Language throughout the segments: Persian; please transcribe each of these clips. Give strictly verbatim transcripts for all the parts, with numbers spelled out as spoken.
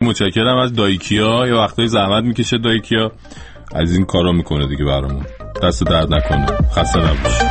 متشکرم از دایکیا. یه وقتایی زحمت میکشه دایکیا، از این کارا میکنه دیگه برامون. دست درد نکنه. خسته نباشی.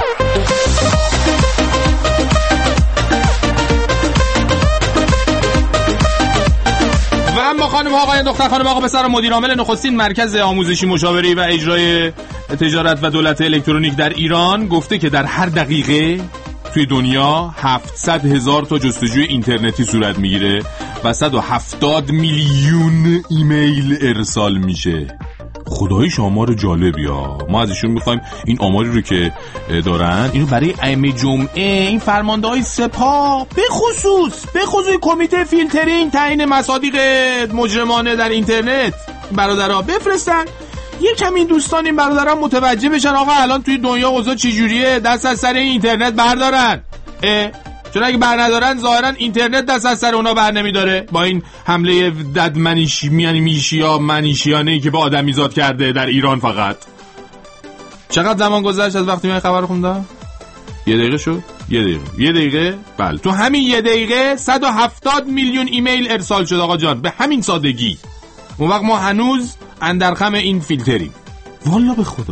و اما خانم ها آقایان دختر خانم آقا پسر مدیر عامل نخستین مرکز آموزشی مشاوره و اجرای تجارت و دولت الکترونیک در ایران گفته که در هر دقیقه توی دنیا هفتصد هزار تا جستجوی اینترنتی صورت میگیره و صد و هفتاد میلیون ایمیل ارسال میشه. خداییش آمار جالبی ها. ما از ایشون میخوایم این آماری رو که دارن اینو برای ایام جمعه این فرمانده های سپاه به خصوص به خصوص کمیته فیلترینگ تعیین مصادیق مجرمانه در اینترنت برادرها بفرستن. یه کم این دوستان این برادران متوجه بشن آقا الان توی دنیا اوضاع چجوریه، دست از سر این اینترنت بردارن. اه چون اگه بر ندارن ظاهرا اینترنت دست از سر اونا بر نمیداره با این حمله دد منیشی میانی میشیا منیشیانه‌ای که به آدمیزاد کرده در ایران. فقط چقدر زمان گذشت از وقتی من خبر خوندم؟ یه دقیقه شد؟ یه دقیقه یه دقیقه بله تو همین یه دقیقه صد و هفتاد میلیون ایمیل ارسال شد آقا جان، به همین سادگی. اون وقت ما هنوز اندرخم این فیلتریم. والا به خدا.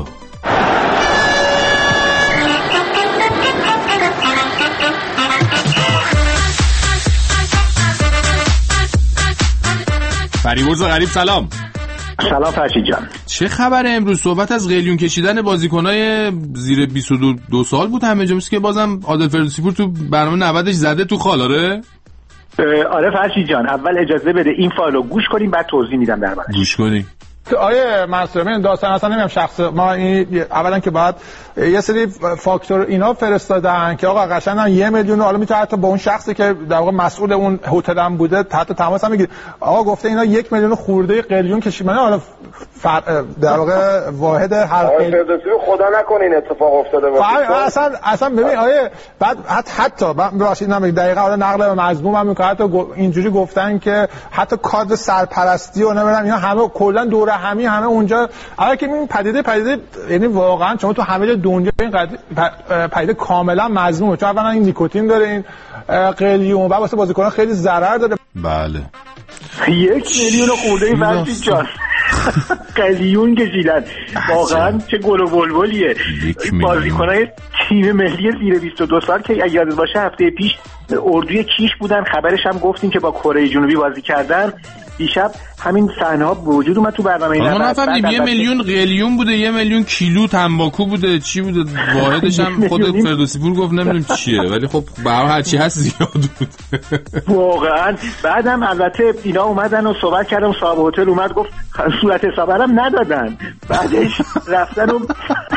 فریبرز غریب سلام. سلام فرشید جان. چه خبره امروز؟ صحبت از قلیون کشیدن بازیکنای زیر بیست و دو سال بود همه جا، مثل که بازم عادل فردوسی پور تو برنامه نودش زده تو خالاره. آره فرشید جان، اول اجازه بده این فایلو گوش کنیم بعد توضیح میدم دربارش. گوش کنیم. آیه منصور این داستان اصلا نمیم شخص ما این اولا که بعد یه سری فاکتور اینا فرستادن که آقا قشنگا یه میلیون حالا میتونه حتی با اون شخصی که در واقع مسئول اون هتل هم بوده حتی تماس هم میگیره. آقا گفته اینا یک میلیون خورده قلیون کشیدن. حالا در واقع واحد هر فردوسی خدا نکنه این اتفاق افتاده باشه. اصلا اصلا ببین آیه بعد حتی ببخشید نمیگم دقیقاً حالا نقل مضمون هم میکنه حتی اینجوری گفتن که حتی کادر سرپرستی و نمیدونم اینا همه کلا دور همین همه اونجا. اگر که این پدیده پدیده یعنی واقعا شما تو همه دنیا این پدیده کاملا مذمومه، چون اولا این نیکوتین داره این قلیون و واسه بازیکنان خیلی ضرر داره. بله یک میلیون خورده فرشید جان قلیون کشیدن. واقعا چه گل و بلبلیه. بازیکنای تیم ملی زیر بیست و دو سال که اگه یادت باشه هفته پیش اردوی کیش بودن، خبرش هم گفتیم که با کره جنوبی بازی کردن. دیشب همین صحنه‌ها به وجود اومد تو برنامه. ما نفهمیدیم یه میلیون قلیون بوده، یه میلیون کیلو تنباکو بوده، چی بوده واحدش هم خود فردوسی پور گفت نمیدونم چیه، ولی خب به هر حال چی هست زیاد بود واقعا. بعدم البته اینا اومدن و صحبت کردم، صاحب هتل اومد گفت صورت حسابم ندادن، بعدش رفتن و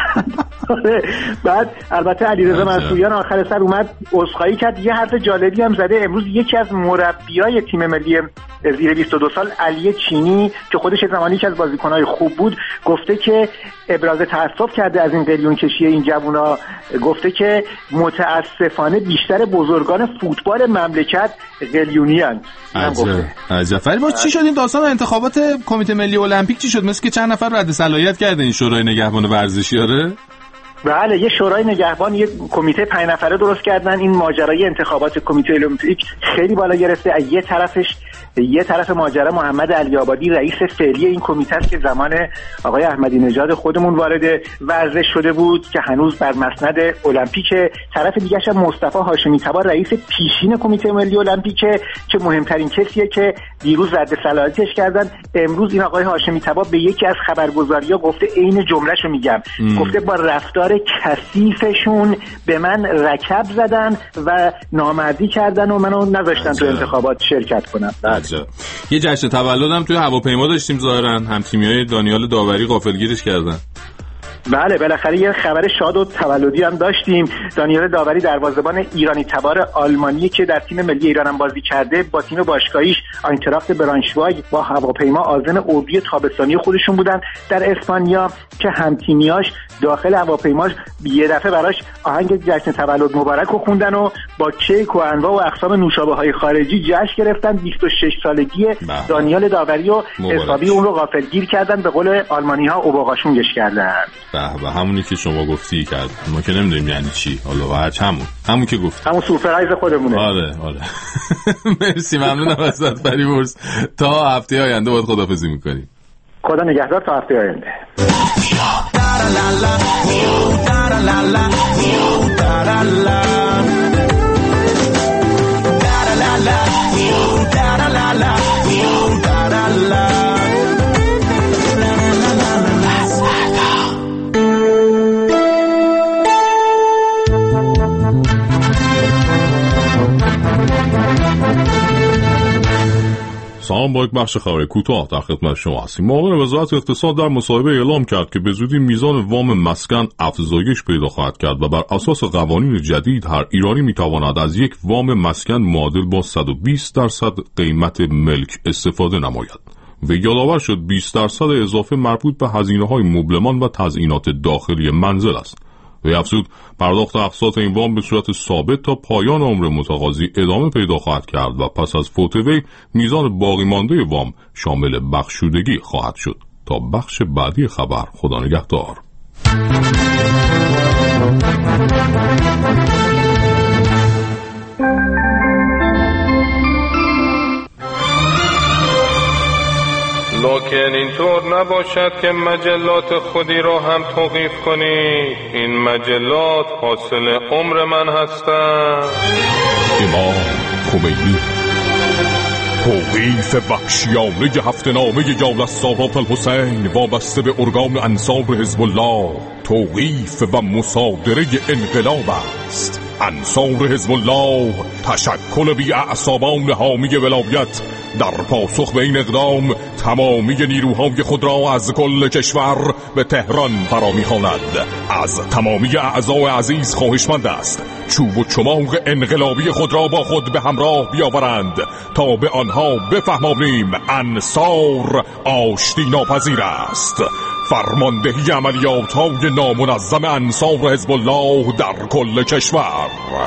بعد البته علیرضا منصوریان آخر سر اومد عذرخواهی کرد. یه حرف جالبی هم زده امروز یکی از مربیای تیم ملی زیر بیست و دو سال علی چینی که خودش زمانی که از بازیکن‌های خوب بود گفته که ابراز تأسف کرده از این قلیون کشی این جوونا، گفته که متاسفانه بیشتر بزرگان فوتبال مملکت قلیونیان. عجب عجب. فرید چی شد این داستان انتخابات کمیته ملی المپیک چی شد؟ مثل که چند نفر رد صلاحیت کرده این شورای نگهبان ورزشی. آره بله یه شورای نگهبان یه کمیته پنج نفره درست کردن. این ماجرای انتخابات کمیته المپیک خیلی بالا گرفته. یه طرفش یه طرف ماجرا محمد علی آبادی رئیس فعلی این کمیته است که زمان آقای احمدی نژاد خودمون وارد ورزش شده بود که هنوز بر مسند المپیک. طرف دیگه‌ش مصطفی هاشمی تبار رئیس پیشین کمیته ملی المپیک که مهمترین کسیه که دیروز رد صلاحیتش کردن. امروز این آقای هاشمی تبار به یکی از خبرگزاری‌ها گفته عین جمله‌شو میگم ام. گفته با رفتار کثیفشون به من رکب زدن و نامردی کردن و منو نذاشتن تو انتخابات شرکت کنم. عجب. یه جشن تولدم توی هواپیما داشتیم ظاهرا هم تیمیای دانیال داوری غافلگیرش کردن. بله بالاخره یه خبر شاد و تولدی هم داشتیم. دانیال داوری دروازه‌بان ایرانی تبار آلمانی که در تیم ملی ایران هم بازی کرده با تیم باشگاهیش آینتراخت برانشوایگ با هواپیما آذن اردوی تابستانی خودشون بودن در اسپانیا که همتیمیاش داخل هواپیماش یه دفعه براش آهنگ جشن تولد مبارک رو خوندن و با کیک و انواع و اقسام نوشابه‌های خارجی جشن گرفتن. بیست و شش سالگی دانیال داوری و حسابی اون رو غافلگیر کردن، به قول آلمانی‌ها اوباقاشونگش کردن. به به همونی که شما گفتی کرد، ما که نمیدونیم یعنی چی، حالا هر همون همون که گفت همون سورپرایز خودمونه. آره آره. مرسی، ممنونم ازت فریبرز. تا هفته آینده باید خداحافظی میکنیم. خدا نگهدار تا هفته آینده. سلام، با یک بخش خبری کوتاه در خدمت شما هستیم. معاون وزارت اقتصاد در مصاحبه اعلام کرد که به زودی میزان وام مسکن افزایش پیدا خواهد کرد و بر اساس قوانین جدید هر ایرانی میتواند از یک وام مسکن معادل با صد و بیست درصد قیمت ملک استفاده نماید. و یادآور شد بیست درصد اضافه مربوط به هزینه‌های مبلمان و تزیینات داخلی منزل است. و افزود پرداخت اقساط این وام به صورت ثابت تا پایان عمر متقاضی ادامه پیدا خواهد کرد و پس از فوت وی میزان باقی مانده وام شامل بخشودگی خواهد شد. تا بخش بعدی خبر، خدا نگهدار. لکن اینطور نباشد که مجلات خودی را هم توقیف کنی. این مجلات حاصل عمر من هستند. امام خمینی. توقیف بخشیانه هفته‌نامه یال السادات الحسین وابسته به ارگان انصار حزب الله توقیف و مصادره انقلاب است. انصار حزب الله تشکل بی اعصابان حامی ولایت در پاسخ به این اقدام تمامی نیروهای خود را از کل کشور به تهران فرا می‌خواند. از تمامی اعضای عزیز خواهشمند است چوب و چماق انقلابی خود را با خود به همراه بیاورند تا به آنها بفهمانیم انصار آشتی ناپذیر است. فرماندهی عملیات‌های نامنظم انصار حزب الله در کل کشور.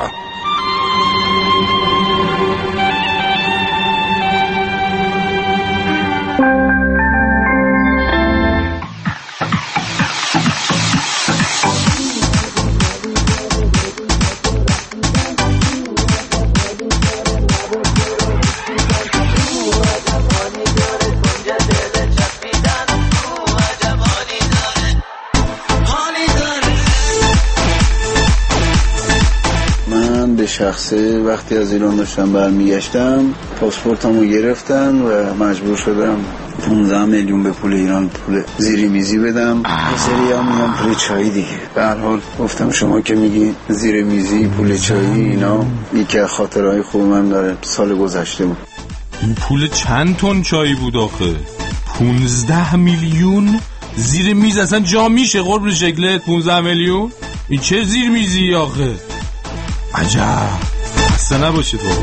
شخصه وقتی از ایران داشتم برمیگشتم پاسپورتمو گرفتن و مجبور شدم پانزده میلیون به پول ایران پول زیر میزی بدم. یه سری هم میگم پول چایی دیگه. به هر حال گفتم شما که میگی زیر میزی پول چایی، اینا یکی از خاطرهای خوب من داره سال گذشته بود. این پول چند تن چایی بود آخه؟ پونزده میلیون زیر میز اصلا جا میشه قرب شکلت؟ پونزده میلیون این چه زیر میزی آخه؟ عجب، خسته نباشید بابا.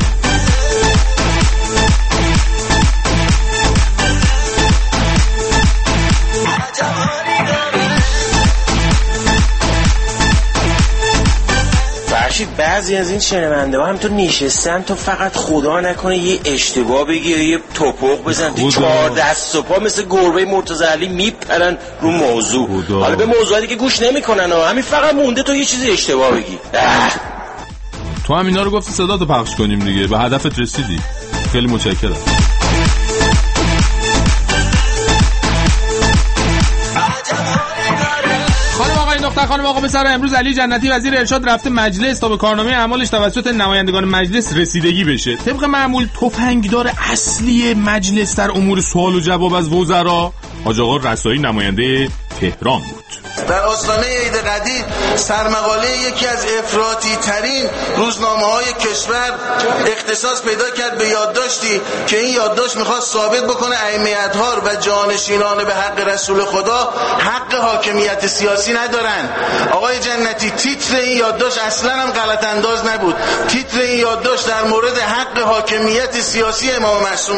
فرشید بعضی از این شنونده ها همینطور نشستن تو فقط خدا نکنه یه اشتباه بگی یا یه توپق بزن تو چهار دست و پا مثل گربه مرتضی علی میپرن رو موضوع. حالا به موضوعاتی که گوش نمیکنن ها، همین فقط مونده تو یه چیزی اشتباه بگی. تو هم اینا رو گفتی صداتو پخش کنیم دیگه، به هدفت رسیدی. خیلی متشکرم. خانم آقای دختر خانم آقا پسر، امروز علی جنتی وزیر ارشاد رفته مجلس تا به کارنامه اعمالش توسط نمایندگان مجلس رسیدگی بشه. طبق معمول تفنگدار اصلی مجلس در امور سوال و جواب از وزرا حاج آقا رسایی نماینده تهران بود. در آستانه عید قدیر سرمقاله یکی از افراطی ترین روزنامه های کشور اختصاص پیدا کرد به یادداشتی که این یادداشت میخواست ثابت بکنه ائمه اطهار و جانشینان به حق رسول خدا حق حاکمیت سیاسی ندارن. آقای جنتی، تیتر این یادداشت اصلا هم غلط انداز نبود. تیتر این یادداشت در مورد حق حاکمیت سیاسی امام معصوم بود.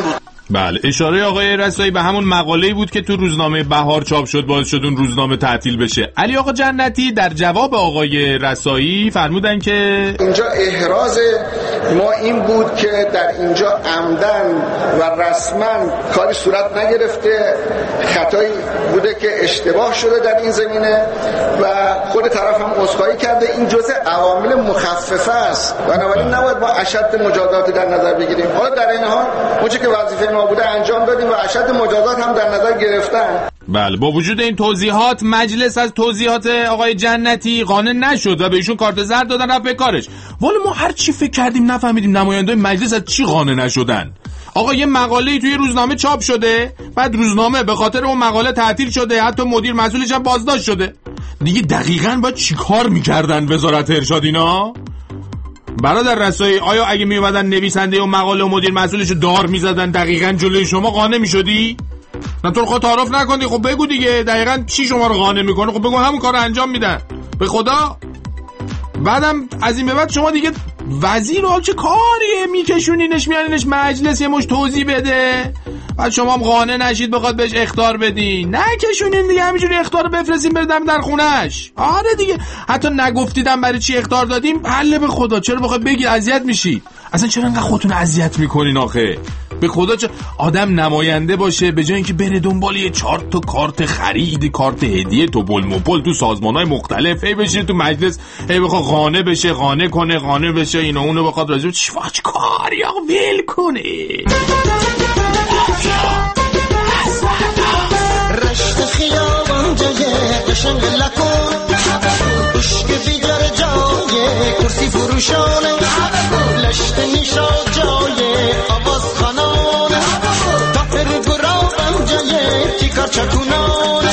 بله، اشاره آقای رسایی به همون مقاله‌ای بود که تو روزنامه بهار چاپ شد، باعث شد اون روزنامه تعطیل بشه. علی آقا جنتی در جواب آقای رسایی فرمودن که اینجا احراز ما این بود که در اینجا عمدن و رسما کاری صورت نگرفته، خطایی بوده که اشتباه شده در این زمینه و خود طرف هم عذرخواهی کرده. این جزء عوامل مخففه است، بنابراین نباید با اشد مجازات در نظر بگیریم. حالا در این حال اونچه که وظیفه ما بوده انجام دادیم و اشد مجازات هم در نظر گرفتن. بله، با وجود این توضیحات مجلس از توضیحات آقای جنتی قانع نشد و بهشون کارت زرد دادن رفت به کارش. والا ما هر چی فکر کردیم نفهمیدیم نماینده‌های مجلس از چی قانع نشدن. آقا یه مقاله‌ای توی روزنامه چاپ شده، بعد روزنامه به خاطر اون مقاله تعطیل شده، حتی مدیر مسئولش هم بازداشت شده. دیگه دقیقاً باید چیکار می‌کردن وزارت ارشاد اینا؟ برادر رسایی، آیا اگه می اومدن نویسنده اون مقاله و مدیر مسئولش دار می‌زدن دقیقاً جلوی شما قانع می‌شدی؟ نه تو خود تعارف نکنی، خب بگو دیگه دقیقاً چی شما رو قانع می‌کنه، خب بگو همون کارو انجام میدن. به خدا بعدم از این به بعد شما دیگه وزیر رو چه کاریه میکشونینش میانینش مجلس یه مش توضیح بده، بعد شما هم قانع نشید بخواد بهش اخطار بدین، نکشونین دیگه همینجوری اخطار بفرستین بردم در خونش. آره دیگه، حتی نگفتیدم برای چی اخطار دادیم، حله به خدا چرا بخواد بگی اذیت میشی؟ اصلا چرا انقدر خودتون اذیت میکنین آخه؟ به خدا چه آدم نماینده باشه به جای اینکه بره دنبال یه چهار تا کارت خرید، کارت هدیه، تو بول موپل تو سازمان‌های مختلف، هی بشینه تو مجلس هی بخواد قانع بشه، قانع کنه، قانع بشه، اینو اونو بخواد راجع به چی وقت کاری آقا ول کنه. رشت خیابان جای قشنگ لکن عشق بیدار جای کرسی فروشانه لشت نیشا جای آواز خانانه تاپر گرابم جای تیکار چکونانه.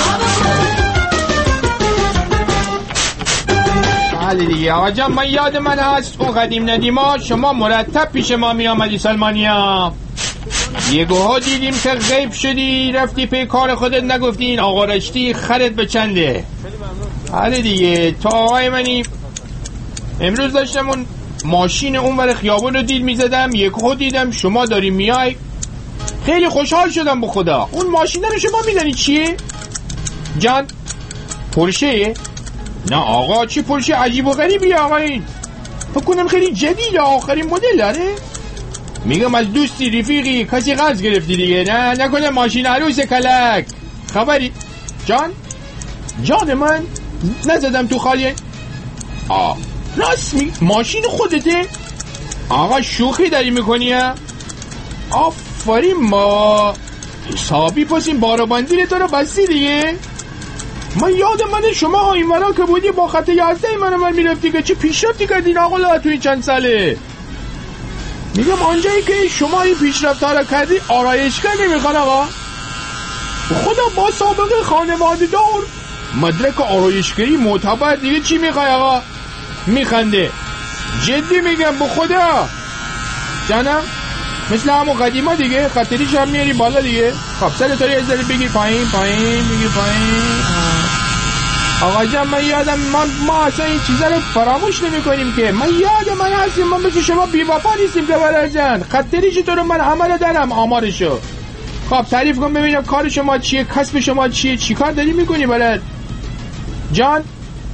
بله دیگه آقا جان، من یاد من هست اون قدیم ندیما شما مرتب پیش ما می آمدی سلمانیا، یه گوها دیدیم که غیب شدی رفتی پی کار خودت، نگفتی این آقا رشتی خرد به چنده. بله دیگه، تا آقای منی امروز داشتم اون ماشین اون ور خیابون رو دیل میزدم، یه گوها دیدم شما داری میای، خیلی خوشحال شدم به خدا. اون ماشین رو شما میدونی چیه؟ جان پورشه؟ نه آقا چی پورشه عجیب و غریبی آقا، این فکر کنم خیلی جدید آخرین مدل داره. میگم از دوستی رفیقی کسی قرض گرفتی دیگه، نه نکنه ماشین عروس کلک خبری؟ جان جان من نزدم تو خالی. آه راست می ماشین خودته؟ آقا شوخی داری میکنی ها؟ آفرین، ما حسابی پس این بارابندی تو رو بستی دیگه. من یاد من شما این ورا که بودی با خط یازده من من میرفتی که چه پیشرفتی کردین آقا تو این چند ساله. میگم آنجایی که شما این پیشرفت ها رو کردی آرایشگر نمیخوان آقا؟ خدا با سابقه خانواده دار مدرک آرایشگری معتبر دیگه چی میخوای آقا؟ میخنده. جدی میگم به خدا جانم، مثل همون قدیما دیگه خطریش هم میاری بالا دیگه. خب سر تاری از داری بگیر پایین پایین بگیر پایین. آقا جان من یادم من ما اصلا این چیزا رو فراموش نمی کنیم که من یادم من هستیم، من مثل شما بی وفا نیستیم که برادر جان. خطریش تو رو من همه رو دارم آمارشو. خب تعریف کن ببینم کار شما چیه، کسب شما چیه، چی کار داری میکنی برات جان؟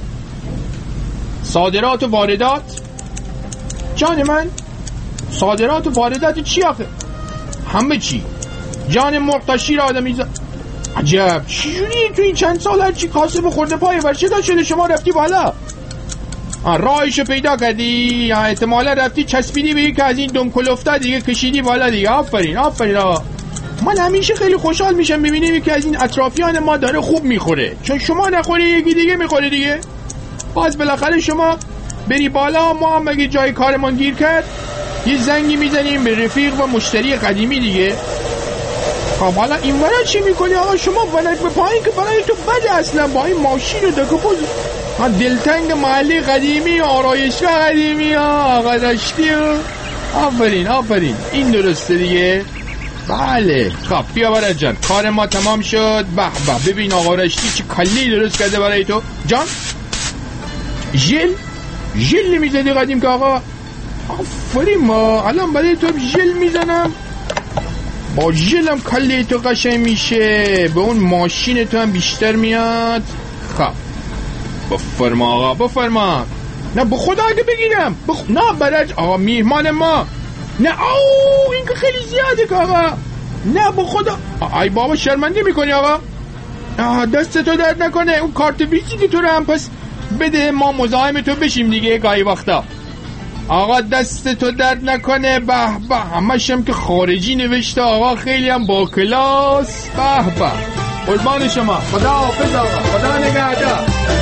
صادرات و واردات جان من، صادرات و واردات چی آخه؟ همه چی جان، مرغ شیر آدمی ز... عجب چجوری تو این چند سال هرچی کاسب خورده پای ورشدا شده شما رفتی بالا؟ راهشو پیدا کردی، احتمالا رفتی چسبیدی به یک از این دم کلفتا دیگه کشیدی بالا دیگه. آفرین آفرین آقا، من همیشه خیلی خوشحال میشم ببینیم یکی از این اطرافیان ما داره خوب میخوره، چون شما نخوری یکی دیگه میخوره دیگه. باز بالاخره شما بری بالا، ما هم اگه جای کارمان گیر کرد یه زنگی میزنیم به رفیق و مشتری قدیمی دیگه. خب حالا این ورا چی میکنی آقا شما؟ ولک به پایین که برای تو بده اصلا با این ماشین و دکپوز. ها دلتنگ محلی قدیمی، آرایشگاه قدیمی آقا رشتی. آفرین آفرین، این درسته دیگه. بله خب بیا برای جان، کار ما تمام شد. به به ببین آقا رشتی چی کلی درست کرده برای تو جان. ژل ژل نمیزدی قدیم که آقا؟ آفرین، ما الان برای تو ژل میزنم. با ژلم کله تو قشنگ میشه، به اون ماشین تو هم بیشتر میاد. خب بفرما آقا بفرما. نه به خدا اگه بگیرم بخ... نه برای آقا میهمان ما. نه اوه این که خیلی زیاده که آقا. نه به خدا. ای بابا شرمنده میکنی آقا. آه دست تو درد نکنه. اون کارت ویزیت تو رو هم پس بده، ما مزاحم تو بشیم دیگه گاهی وقتا. آقا دست تو درد نکنه. به به همش هم که خارجی نوشته آقا، خیلی هم با کلاس. به به قربان شما. خدا حافظ آقا، خدا نگهدار.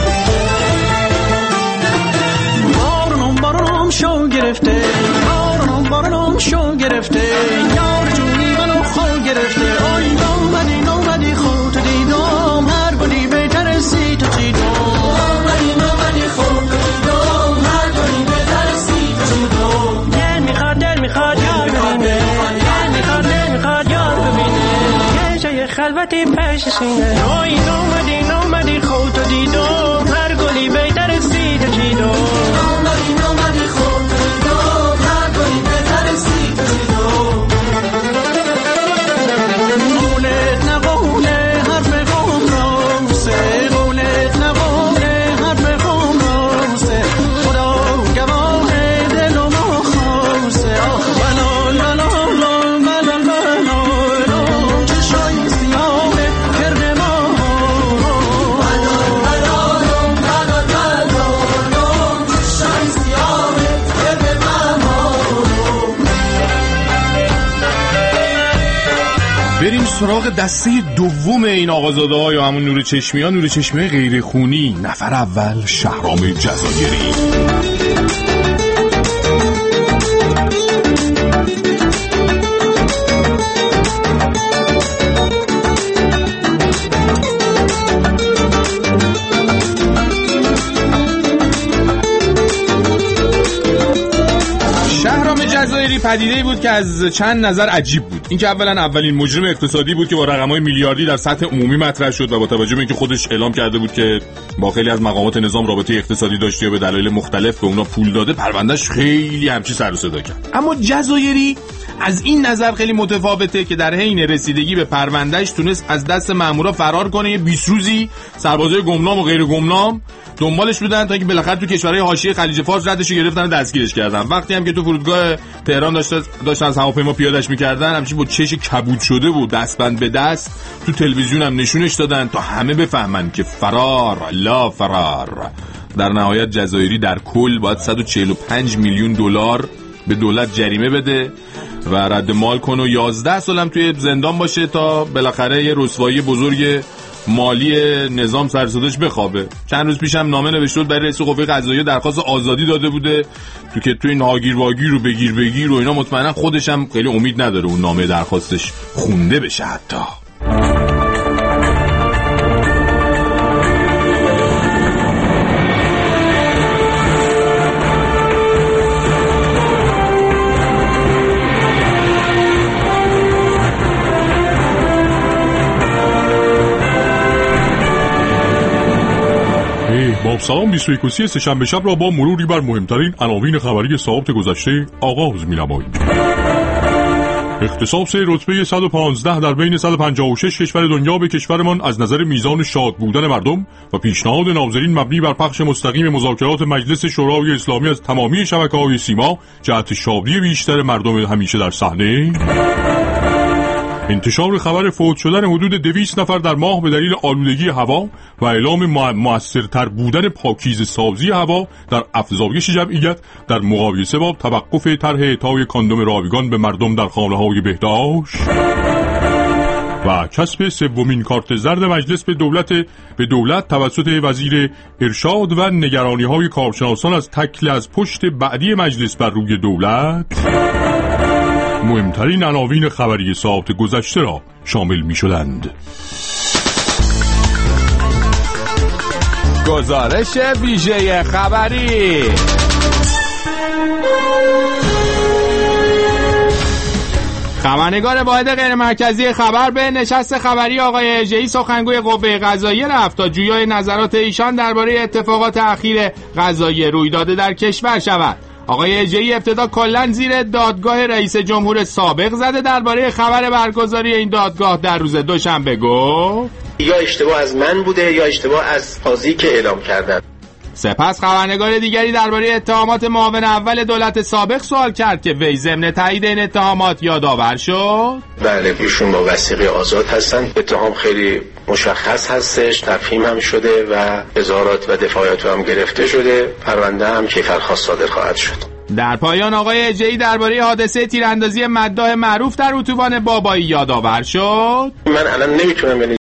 بارونم بارونم شو گرفته، بارونم بارونم شو گرفته، یار جونی منو خو گرفته. آی نامدی نامدی خود دیدم، هر گلی بهتر سی تو چیدم. نامدی نامدی خود دیدم، هر گلی بهتر سی تو چیدم. دل میخواد دل میخواد یار ببینه، دل میخواد دل میخواد یار ببینه، یه جای خلوتی پیش سینه. آی نامدی نامدی خود دیدم، هر گلی بهتر سی تو چیدم. بریم سراغ دسته دوم این آقازاده ها یا همون نور چشمی ها، نور چشمی غیر خونی. نفر اول شهرام جزایری. جزایری پدیده‌ای بود که از چند نظر عجیب بود. این که اولا اولین مجرم اقتصادی بود که با رقم‌های میلیاردی در سطح عمومی مطرح شد و با توجه به اینکه خودش اعلام کرده بود که با خیلی از مقامات نظام رابطه اقتصادی داشته و به دلایل مختلف به اونا پول داده، پروندهش خیلی همچی سر و صدا کرد. اما جزایری از این نظر خیلی متفاوته که در حین رسیدگی به پروندهش تونست از دست مامورا فرار کنه. یه بیست روزی سربازای گمنام و غیر گمنام دنبالش بودن تا اینکه بالاخره تو کشورهای حاشیه خلیج فارس ردش رو گرفتن و دستگیرش کردن. وقتی هم که تو فرودگاه تهران داشت داشتن از هواپیما پیادهش می‌کردن، همچین با چش کبود شده بود، دستبند به دست، تو تلویزیون هم نشونش دادن تا همه بفهمن که فرار لا فرار. در نهایت جزایری در کل باید صد و چهل و پنج میلیون دلار به دولت جریمه بده و رد مال کنه و یازده سال هم توی زندان باشه تا بالاخره یه رسوایی بزرگ مالی نظام سر صداش بخوابه. چند روز پیشم نامه نوشته بود برای رئیس قوه قضاییه، درخواست آزادی داده بوده تو که تو این هاگیر واگیر رو بگیر بگیر و اینا. مطمئنا خودش هم خیلی امید نداره اون نامه درخواستش خونده بشه حتی. با سلام بیست و یک سه‌شنبه شب را با مروری بر مهمترین عناوین خبری ساعت گذشته آغاز می‌نماییم. اختصاص رتبه صد و پانزده در بین صد و پنجاه و شش کشور دنیا به کشورمان از نظر میزان شاد بودن مردم و پیشنهاد ناظرین مبنی بر پخش مستقیم مذاکرات مجلس شورای اسلامی از تمامی شبکه‌های سیما جهت شادی بیشتر مردم همیشه در صحنه. انتشار خبر فوت شدن حدود دویست نفر در ماه به دلیل آلودگی هوا و اعلام مؤثرتر بودن پاکیزه سازی هوا در افزایش جمعیت در مقایسه با توقف طرح اعطای کاندوم رایگان به مردم در خانه‌های بهداشت. و کسب سومین کارت زرد مجلس به دولت به دولت توسط وزیر ارشاد و نگرانی‌های کارشناسان از تکل از پشت بعدی مجلس بر روی دولت مهمترین عناوین خبری ساعت گذشته را شامل می شدند. گزارش ویژه خبری. خبرنگار واحد غیر مرکزی خبر به نشست خبری آقای اژه‌ای سخنگوی قوه قضاییه رفت تا جویای نظرات ایشان درباره اتفاقات اخیر قضایی روی داده در کشور شود. آقای اجهی ابتدا کلاً زیر دادگاه رئیس جمهور سابق زده درباره خبر برگزاری این دادگاه در روز دوشنبه گفت یا اشتباه از من بوده یا اشتباه از قاضی که اعلام کردن. سپس خبرنگار دیگری درباره اتهامات معاون اول دولت سابق سوال کرد که وی ضمن تایید این اتهامات یادآور شد. بله ایشون با وثیقه آزاد هستن، اتهام خیلی مشخص هستش، تفهیم هم شده و اظهارات و دفاعات هم گرفته شده، پرونده هم کیفرخواست صادر خواهد شد. در پایان آقای اجهی درباره حادثه تیراندازی مداح معروف در اتوبان بابایی یادآور شد. من الان نمیتونم